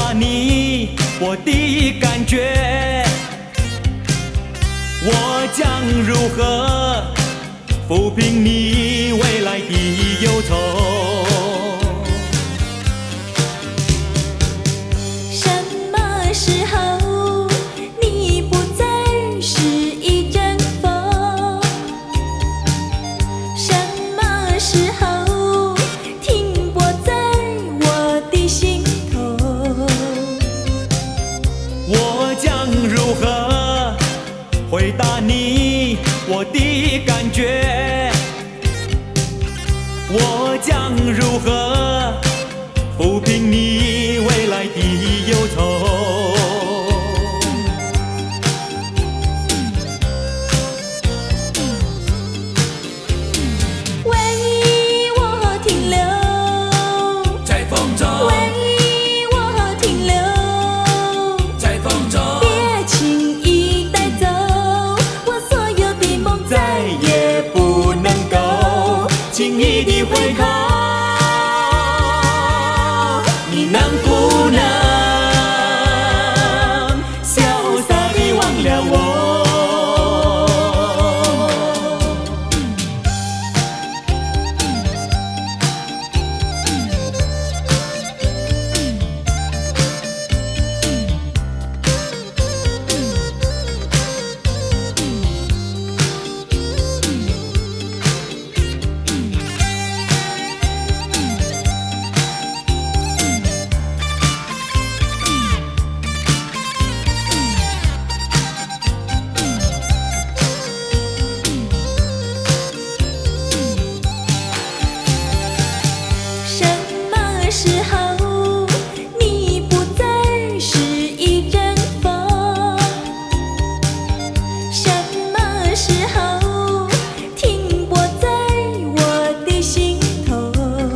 答你我的感觉，我将如何抚平你未来的忧愁？ 什么时候你不再是一阵风？什么时候停泊在我的心头？ 我将如何回答你我的感觉？我将如何抚平你未来的忧愁？ 为我停留在风中， 为我停留在风中， 别轻易带走我所有的梦， 再也不能够轻易地回头。你能不能潇洒地忘了我？ 什么时候你不再是一阵风？什么时候停泊在我的心头？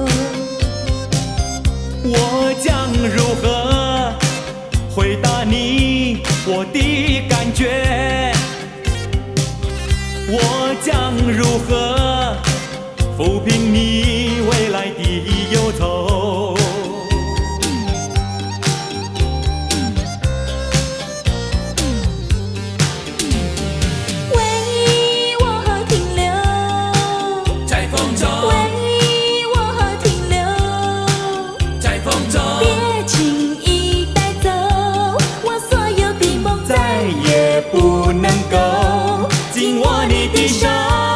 我将如何回答你我的感觉？我将如何抚平你未来的忧愁？ 为我停留在风中， 为我停留在风中， 别轻易带走我所有的梦， 再也不能够紧握你的手。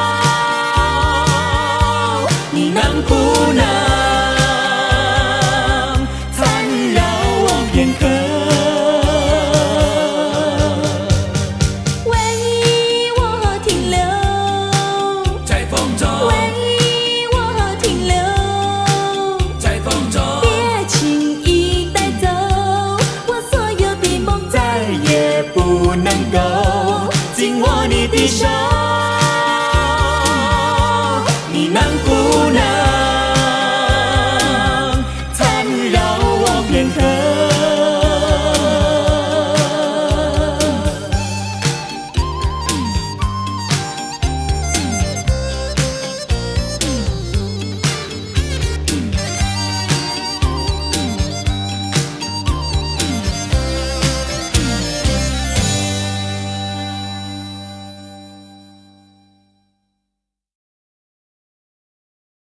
你能不能缠绕我片刻？ 为我停留在风中， 为我停留在风中， 别轻易带走我所有的梦， 再也不能够紧握你的手。